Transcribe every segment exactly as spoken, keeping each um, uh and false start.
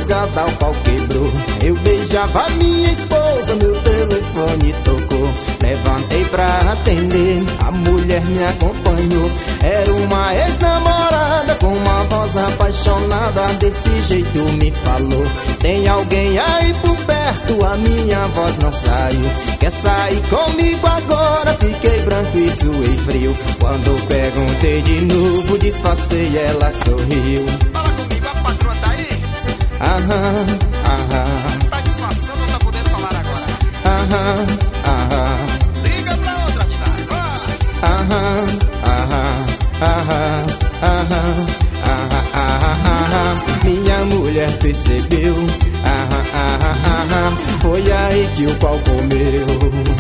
madrugada o pau quebrou. Eu beijava minha esposa, meu telefone tocou. Levantei pra atender, a mulher me acompanhou. Era uma ex-namorada com uma voz apaixonada, desse jeito me falou: tem alguém aí por perto, a minha voz não saiu. Quer sair comigo agora? Fiquei branco e suei frio. Quando perguntei de novo, disfarcei, ela sorriu. Fala comigo, a patroa tá aí? Aham, aham. Tá disfarçando ou tá podendo falar agora? Aham, aham. Liga pra outra, Dinário, vai! Aham, aham, aham, aham, aham, aham, aham. Minha mulher percebeu. Aham, aham, aham. Foi aí que o pau comeu.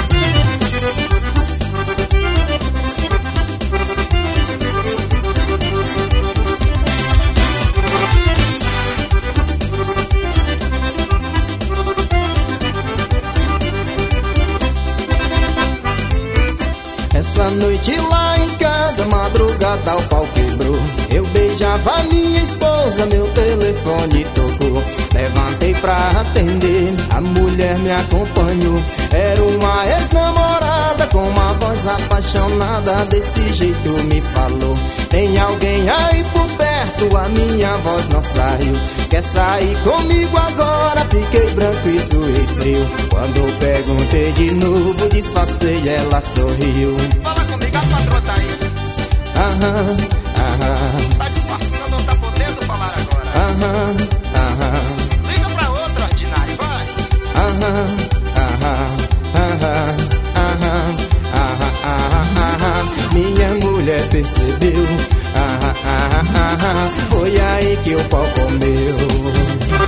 Essa noite lá em casa, madrugada o pau quebrou. Eu beijava minha esposa, meu telefone tocou. Levantei pra atender, a mulher me acompanhou. Era uma ex-namorada com uma voz apaixonada, desse jeito me falou: tem alguém aí por perto, a minha voz não saiu. Quer sair comigo agora? Fiquei branco e suei frio. Quando perguntei de novo, disfarcei, ela sorriu. Fala comigo, a patroa tá aí? Aham, aham. Tá disfarçando ou tá podendo falar agora? Aham, aham. Liga pra outra, Dinário, vai! Aham, aham, aham, aham, aham, aham, aham. Minha mulher percebeu. Aham, aham, aham. Foi aí que o pau comeu.